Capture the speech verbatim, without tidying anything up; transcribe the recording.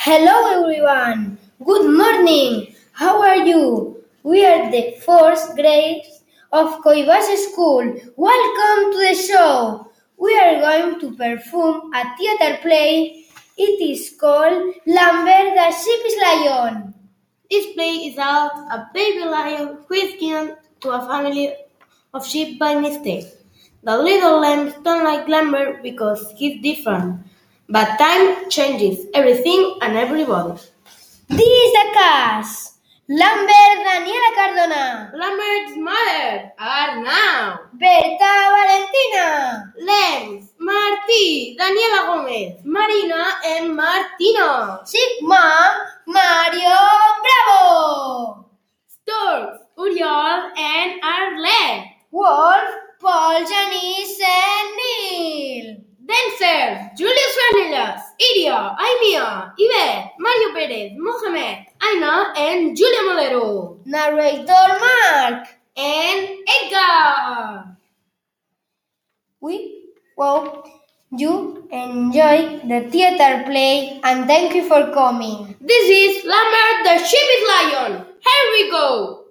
Hello everyone. Good morning. How are you? We are the fourth grade of Coibas School. Welcome to the show. We are going to perform a theater play. It is called Lambert the Sheep's Lion. This play is about a baby lion who is given to a family of sheep by mistake. The little lambs don't like Lambert because he's different. But time changes everything and everybody. This is the cast. Lambert Daniela Cardona. Lambert's mother are now Berta Valentina. Lambs, Martí, Daniela Gómez, Marina and Martino. Sigma Mario Bravo. Storks, Uriol and Arlette. Wolf Paul Janice and Neil. Dancers, Julius Fernellas, Iria, Aimia, Yvette, Mario Perez, Mohamed, Aina and Julia Molero. Narrator Mark And Edgar. We hope you enjoy the theater play and thank you for coming. This is Lambert the Sheep is Lion. Here we go.